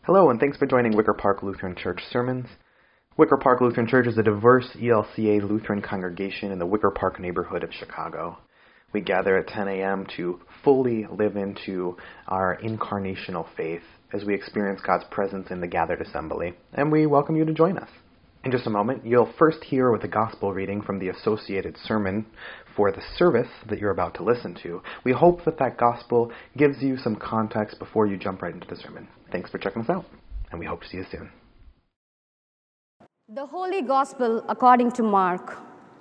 Hello, and thanks for joining Wicker Park Lutheran Church Sermons. Wicker Park Lutheran Church is a diverse ELCA Lutheran congregation in the Wicker Park neighborhood of Chicago. We gather at 10 a.m. to fully live into our incarnational faith as we experience God's presence in the gathered assembly, and we welcome you to join us. In just a moment, you'll first hear with a gospel reading from the associated sermon for the service that you're about to listen to. We hope that gospel gives you some context before you jump right into the sermon. Thanks for checking us out, and we hope to see you soon. The Holy Gospel according to Mark.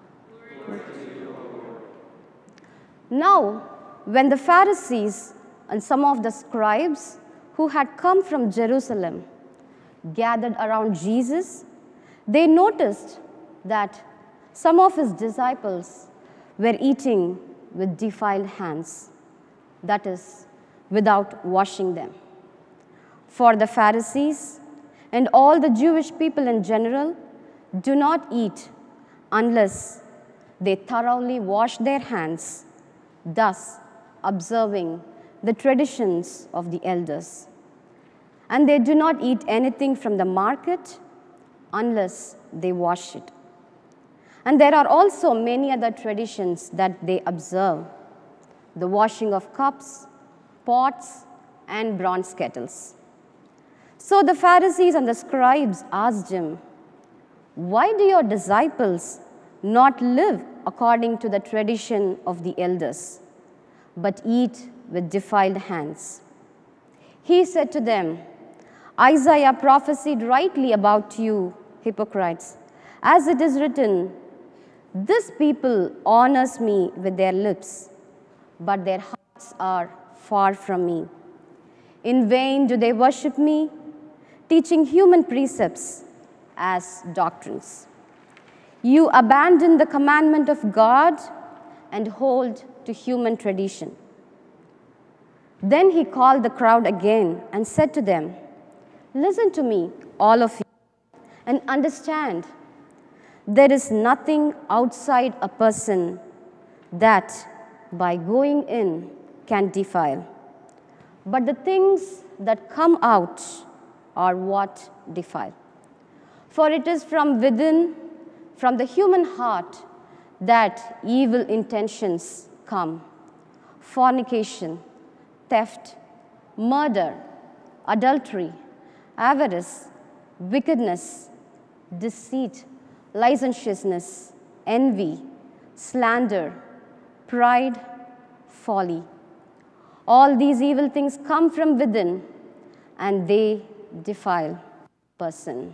Now, when the Pharisees and some of the scribes who had come from Jerusalem gathered around Jesus, they noticed that some of his disciples were eating with defiled hands, that is, without washing them. For the Pharisees and all the Jewish people in general do not eat unless they thoroughly wash their hands, thus observing the traditions of the elders. And they do not eat anything from the market unless they wash it. And there are also many other traditions that they observe: the washing of cups, pots, and bronze kettles. So the Pharisees and the scribes asked him, "Why do your disciples not live according to the tradition of the elders, but eat with defiled hands?" He said to them, "Isaiah prophesied rightly about you, hypocrites, as it is written, 'This people honors me with their lips, but their hearts are far from me. In vain do they worship me, teaching human precepts as doctrines. You abandon the commandment of God and hold to human tradition.'" Then he called the crowd again and said to them, "Listen to me, all of you, and understand. There is nothing outside a person that, by going in, can defile. But the things that come out are what defile. For it is from within, from the human heart, that evil intentions come: fornication, theft, murder, adultery, avarice, wickedness, deceit, licentiousness, envy, slander, pride, folly. All these evil things come from within, and they defile a person."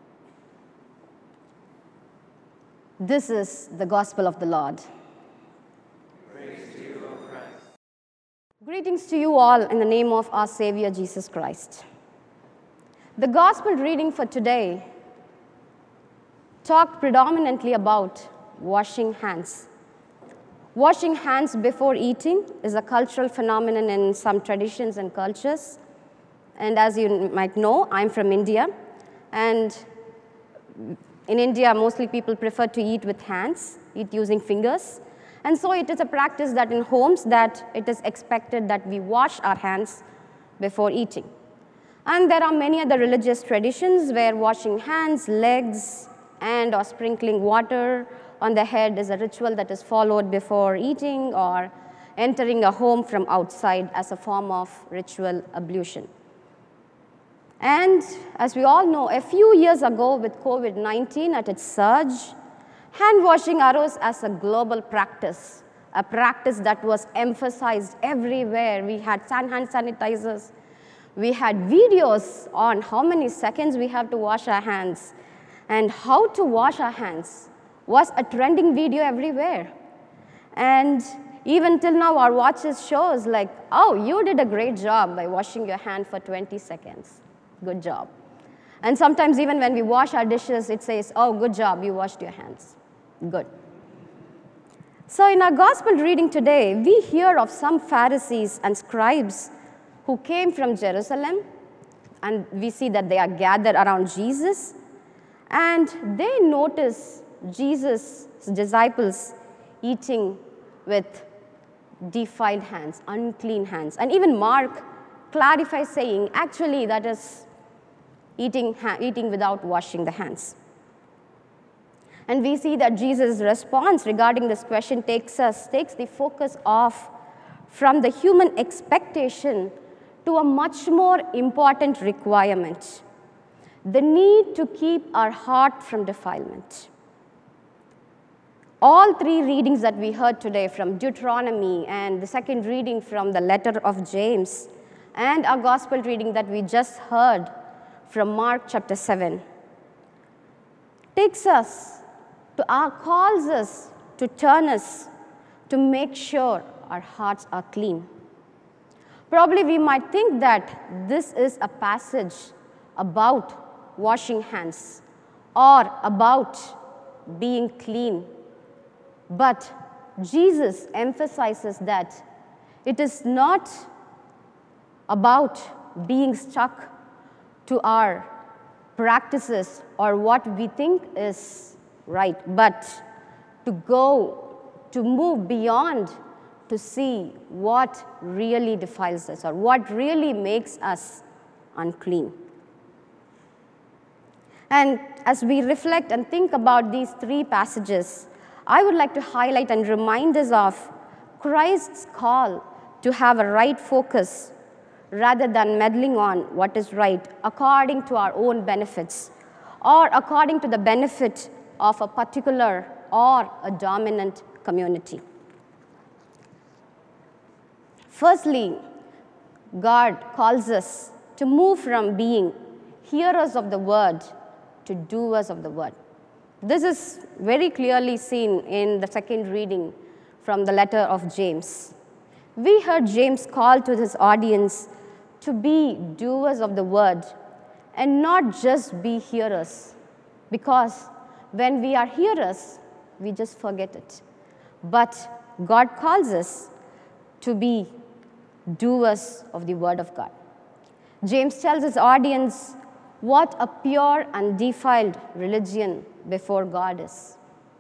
This is the gospel of the Lord. Praise to you, O Christ. Greetings to you all in the name of our Savior Jesus Christ. The gospel reading for today talked predominantly about washing hands. Washing hands before eating is a cultural phenomenon in some traditions and cultures. And as you might know, I'm from India. And in India, mostly people prefer to eat with hands, eat using fingers. And so it is a practice that in homes that it is expected that we wash our hands before eating. And there are many other religious traditions where washing hands, legs, and or sprinkling water on the head is a ritual that is followed before eating, or entering a home from outside as a form of ritual ablution. And as we all know, a few years ago with COVID-19 at its surge, hand washing arose as a global practice, a practice that was emphasized everywhere. We had hand sanitizers. We had videos on how many seconds we have to wash our hands, and how to wash our hands was a trending video everywhere. And even till now, our watches shows like, "Oh, you did a great job by washing your hand for 20 seconds. Good job." And sometimes even when we wash our dishes, it says, "Oh, good job, you washed your hands. Good." So in our gospel reading today, we hear of some Pharisees and scribes who came from Jerusalem, and we see that they are gathered around Jesus, and they notice Jesus' disciples eating with defiled hands, unclean hands. And even Mark clarifies saying, actually, that is eating without washing the hands. And we see that Jesus' response regarding this question takes the focus off from the human expectation to a much more important requirement: the need to keep our heart from defilement. All three readings that we heard today from Deuteronomy, and the second reading from the letter of James, and our gospel reading that we just heard from Mark chapter 7, calls us to turn us to make sure our hearts are clean. Probably we might think that this is a passage about washing hands or about being clean. But Jesus emphasizes that it is not about being stuck to our practices or what we think is right, but to move beyond to see what really defiles us or what really makes us unclean. And as we reflect and think about these three passages, I would like to highlight and remind us of Christ's call to have a right focus rather than meddling on what is right according to our own benefits or according to the benefit of a particular or a dominant community. Firstly, God calls us to move from being hearers of the word to doers of the word. This is very clearly seen in the second reading from the letter of James. We heard James call to his audience to be doers of the word and not just be hearers, because when we are hearers, we just forget it. But God calls us to be doers of the word of God. James tells his audience what a pure and defiled religion before God is.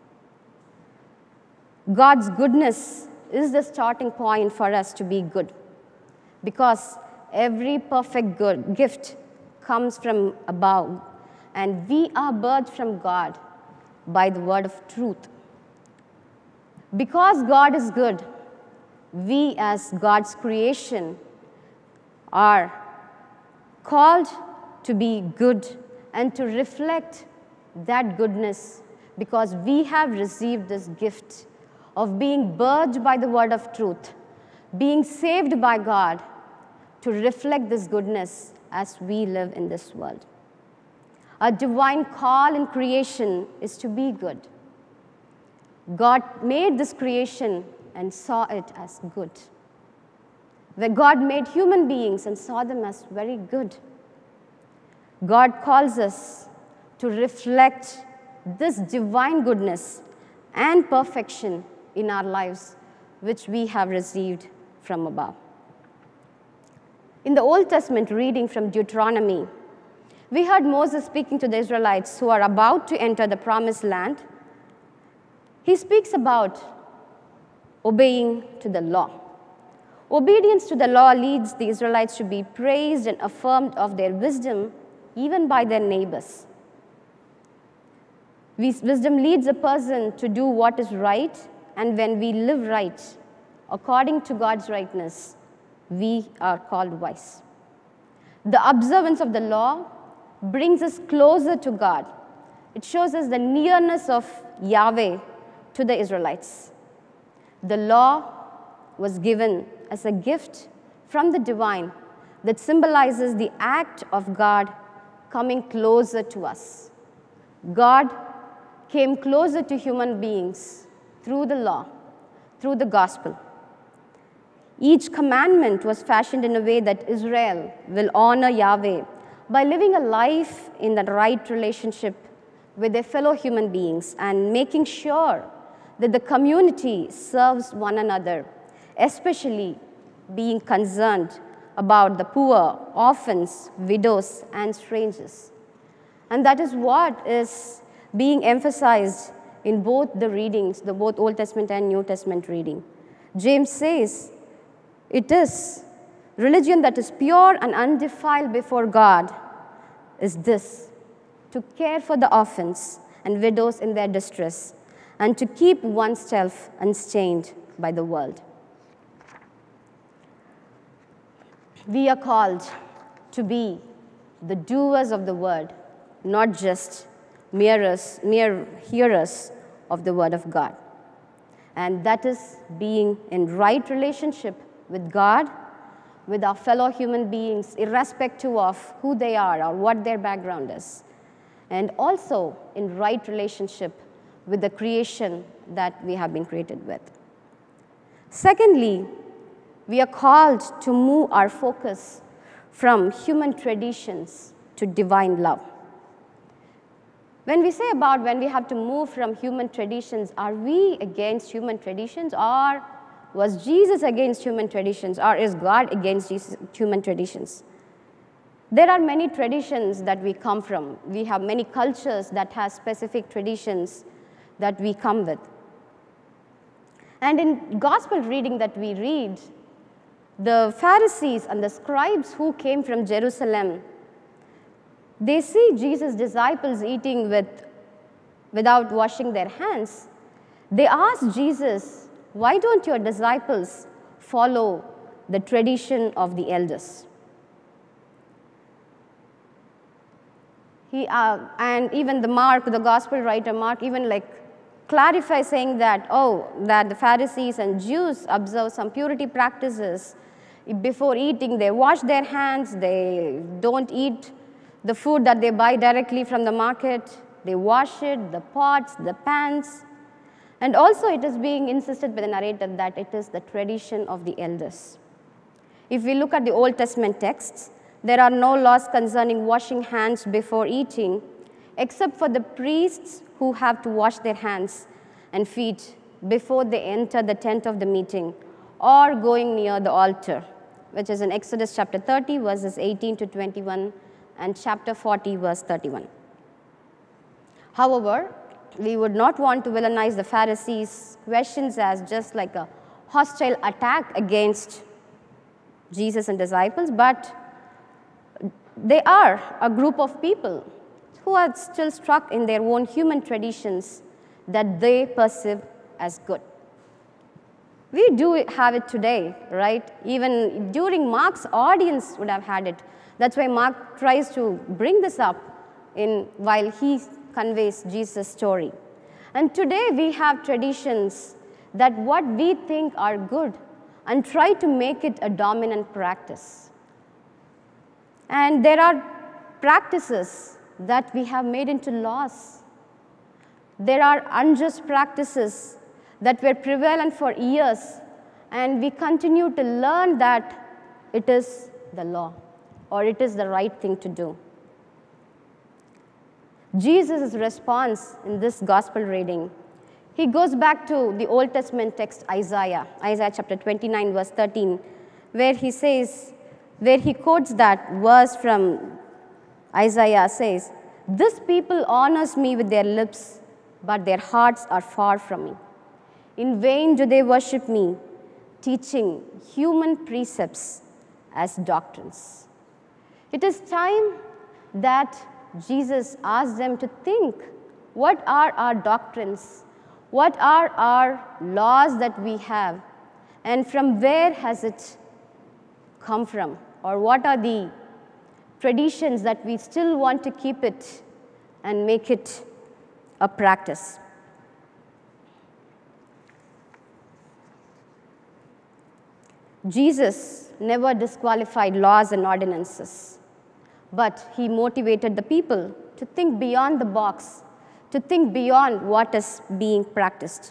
God's goodness is the starting point for us to be good, because every perfect good gift comes from above, and we are birthed from God by the word of truth. Because God is good, we as God's creation are called to be good and to reflect that goodness, because we have received this gift of being birthed by the word of truth, being saved by God, to reflect this goodness as we live in this world. A divine call in creation is to be good. God made this creation and saw it as good. Where God made human beings and saw them as very good. God calls us to reflect this divine goodness and perfection in our lives, which we have received from above. In the Old Testament reading from Deuteronomy, we heard Moses speaking to the Israelites who are about to enter the promised land. He speaks about obeying to the law. Obedience to the law leads the Israelites to be praised and affirmed of their wisdom, even by their neighbors. Wisdom leads a person to do what is right, and when we live right, according to God's rightness, we are called wise. The observance of the law brings us closer to God. It shows us the nearness of Yahweh to the Israelites. The law was given as a gift from the divine that symbolizes the act of God coming closer to us. God came closer to human beings through the law, through the gospel. Each commandment was fashioned in a way that Israel will honor Yahweh by living a life in the right relationship with their fellow human beings and making sure that the community serves one another, especially being concerned about the poor, orphans, widows, and strangers. And that is what is being emphasized in both the readings, the both Old Testament and New Testament reading. James says, it is religion that is pure and undefiled before God is this: to care for the orphans and widows in their distress, and to keep oneself unstained by the world. We are called to be the doers of the word, not just mere hearers of the word of God. And that is being in right relationship with God, with our fellow human beings, irrespective of who they are or what their background is, and also in right relationship with the creation that we have been created with. Secondly, we are called to move our focus from human traditions to divine love. When we say about when we have to move from human traditions, are we against human traditions, or was Jesus against human traditions, or is God against human traditions? There are many traditions that we come from. We have many cultures that have specific traditions that we come with. And in gospel reading that we read, the Pharisees and the scribes who came from Jerusalem, they see Jesus' disciples eating without washing their hands. They ask Jesus, why don't your disciples follow the tradition of the elders? And even the gospel writer Mark, even clarifies saying that, that the Pharisees and Jews observe some purity practices. Before eating, they wash their hands, they don't eat the food that they buy directly from the market. They wash it, the pots, the pans. And also it is being insisted by the narrator that it is the tradition of the elders. If we look at the Old Testament texts, there are no laws concerning washing hands before eating, except for the priests who have to wash their hands and feet before they enter the tent of the meeting or going near the altar, which is in Exodus chapter 30, verses 18 to 21, and chapter 40, verse 31. However, we would not want to villainize the Pharisees' questions as just like a hostile attack against Jesus and disciples, but they are a group of people who are still stuck in their own human traditions that they perceive as good. We do have it today, right? Even during Mark's audience would have had it. That's why Mark tries to bring this up while he conveys Jesus' story. And today we have traditions that what we think are good and try to make it a dominant practice. And there are practices that we have made into laws. There are unjust practices that were prevalent for years, and we continue to learn that it is the law or it is the right thing to do. Jesus' response in this gospel reading, he goes back to the Old Testament text Isaiah chapter 29, verse 13, where he quotes that verse from Isaiah, says, "This people honors me with their lips, but their hearts are far from me. In vain do they worship me, teaching human precepts as doctrines." It is time that Jesus asked them to think, what are our doctrines? What are our laws that we have? And from where has it come from? Or what are the traditions that we still want to keep it and make it a practice? Jesus never disqualified laws and ordinances, but he motivated the people to think beyond the box, to think beyond what is being practiced.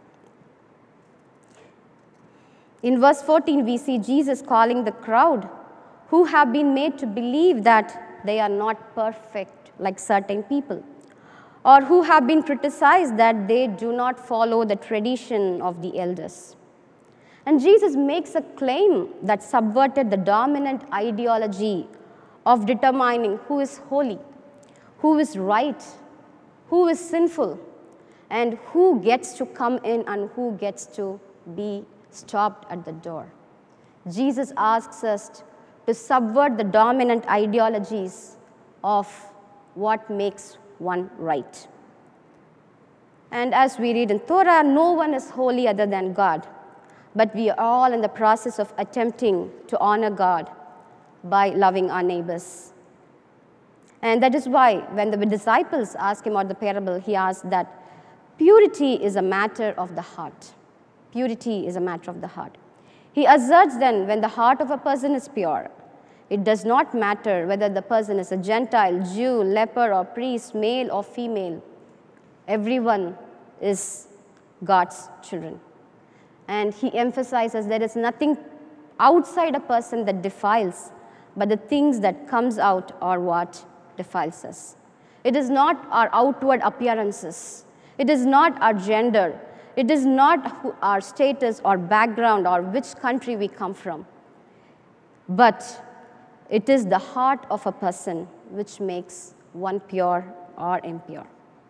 In verse 14, we see Jesus calling the crowd who have been made to believe that they are not perfect like certain people, or who have been criticized that they do not follow the tradition of the elders. And Jesus makes a claim that subverted the dominant ideology of determining who is holy, who is right, who is sinful, and who gets to come in and who gets to be stopped at the door. Jesus asks us to subvert the dominant ideologies of what makes one right. And as we read in Torah, no one is holy other than God, but we are all in the process of attempting to honor God by loving our neighbors. And that is why when the disciples asked him about the parable, he asked that purity is a matter of the heart. Purity is a matter of the heart. He asserts then, when the heart of a person is pure, it does not matter whether the person is a Gentile, Jew, leper, or priest, male or female. Everyone is God's children. And he emphasizes there is nothing outside a person that defiles, but the things that comes out are what defiles us. It is not our outward appearances. It is not our gender. It is not our status or background or which country we come from. But it is the heart of a person which makes one pure or impure.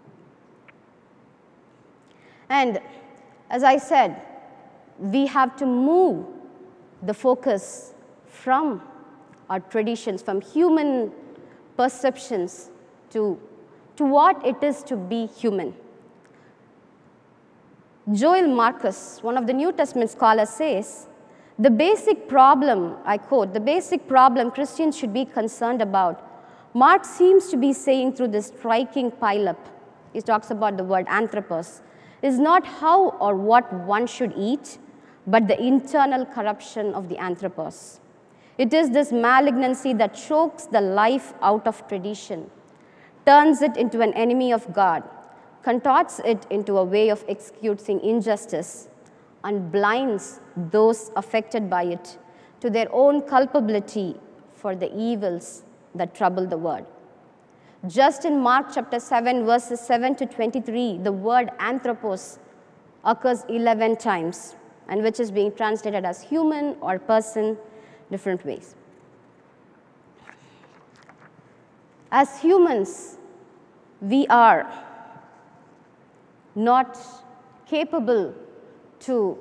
And as I said, we have to move the focus from our traditions, from human perceptions to what it is to be human. Joel Marcus, one of the New Testament scholars, says, the basic problem, I quote, the basic problem Christians should be concerned about, Mark seems to be saying through this striking pileup, he talks about the word anthropos, is not how or what one should eat, but the internal corruption of the anthropos. It is this malignancy that chokes the life out of tradition, turns it into an enemy of God, contorts it into a way of executing injustice, and blinds those affected by it to their own culpability for the evils that trouble the world. Just in Mark chapter 7, verses 7 to 23, the word anthropos occurs 11 times, and which is being translated as human or person, different ways. As humans, we are not capable to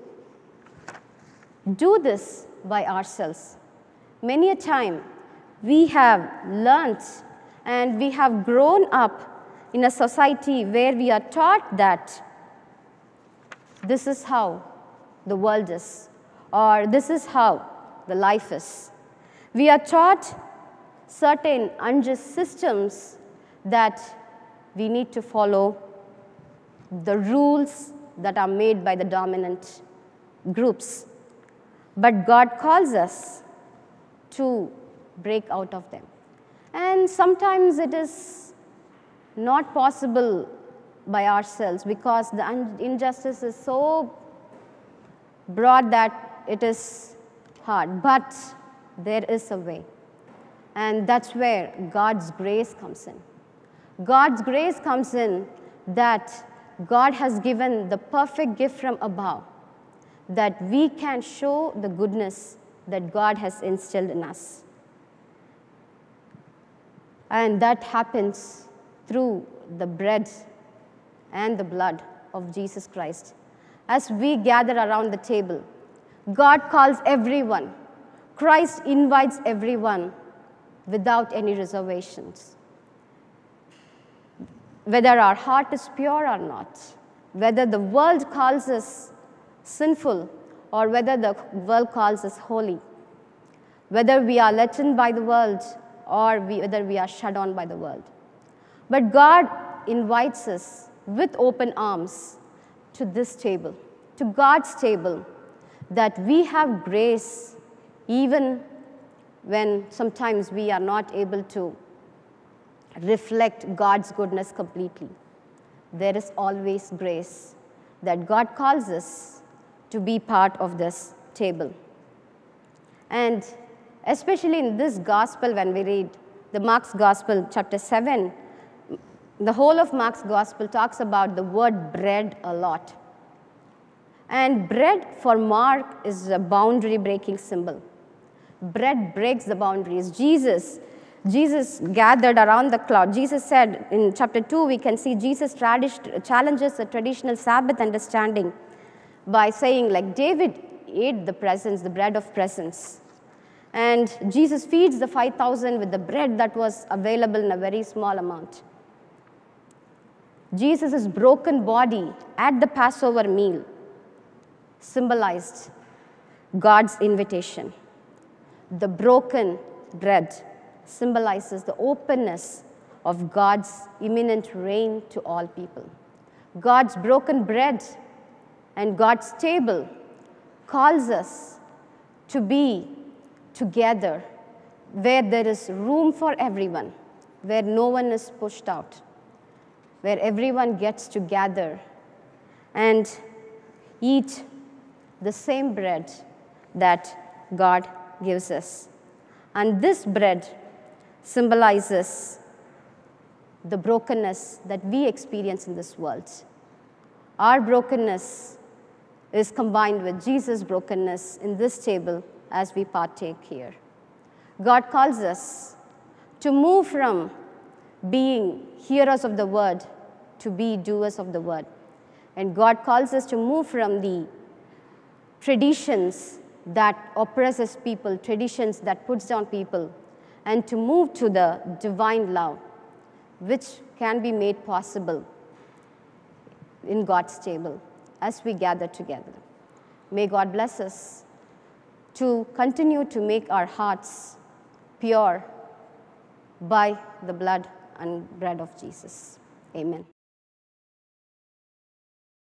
do this by ourselves. Many a time, we have learnt and we have grown up in a society where we are taught that this is how the world is, or this is how the life is. We are taught certain unjust systems that we need to follow the rules that are made by the dominant groups. But God calls us to break out of them. And sometimes it is not possible by ourselves because the injustice is so broad that it is hard. But there is a way. And that's where God's grace comes in. God's grace comes in that God has given the perfect gift from above, that we can show the goodness that God has instilled in us. And that happens through the bread and the blood of Jesus Christ. As we gather around the table, God calls everyone. Christ invites everyone without any reservations. Whether our heart is pure or not, whether the world calls us sinful or whether the world calls us holy, whether we are let in by the world or whether we are shut on by the world. But God invites us with open arms to this table, to God's table, that we have grace even when sometimes we are not able to reflect God's goodness completely. There is always grace that God calls us to be part of this table. And especially in this gospel, when we read the Mark's Gospel, chapter 7, the whole of Mark's Gospel talks about the word bread a lot. And bread for Mark is a boundary-breaking symbol. Bread breaks the boundaries. Jesus gathered around the cloud. Jesus said in chapter 2, we can see Jesus challenges the traditional Sabbath understanding by saying, like, David ate the presence, the bread of presence. And Jesus feeds the 5,000 with the bread that was available in a very small amount. Jesus' broken body at the Passover meal symbolized God's invitation. The broken bread symbolizes the openness of God's imminent reign to all people. God's broken bread and God's table calls us to be together where there is room for everyone, where no one is pushed out, where everyone gets to gather and eat the same bread that God gives us. And this bread symbolizes the brokenness that we experience in this world. Our brokenness is combined with Jesus' brokenness in this table as we partake here. God calls us to move from being hearers of the word to be doers of the word. And God calls us to move from the traditions that oppresses people, traditions that puts down people, and to move to the divine love, which can be made possible in God's table as we gather together. May God bless us to continue to make our hearts pure by the blood and bread of Jesus. Amen.